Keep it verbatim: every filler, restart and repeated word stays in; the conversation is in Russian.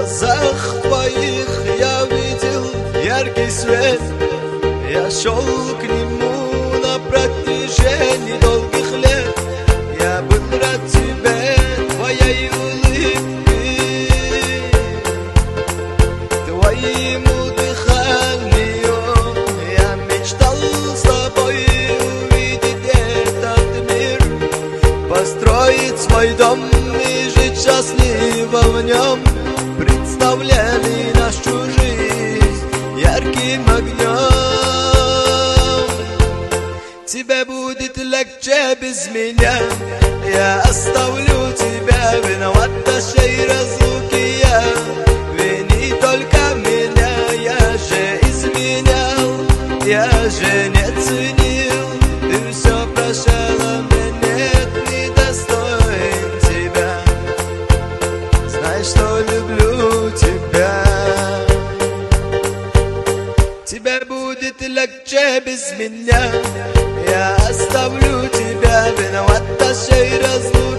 глазах твоих я видел яркий свет. Я шел к нему на протяжении долгих лет. Я был рад тебе, твоей улыбке, твоему дыханию. Я мечтал с тобой увидеть этот мир, построить свой дом и жить счастливо в нем. Представляли нашу жизнь ярким огнем. Тебе будет легче без меня, я оставлю тебя, виноваташей разлуки я. Вини только меня, я же изменял, я же не ценил. Ты все прощала, мне нет, недостоин тебя. Знай, что люблю тебя. Тебе будет легче без меня, я оставлю тебя, виноваташей разлуки.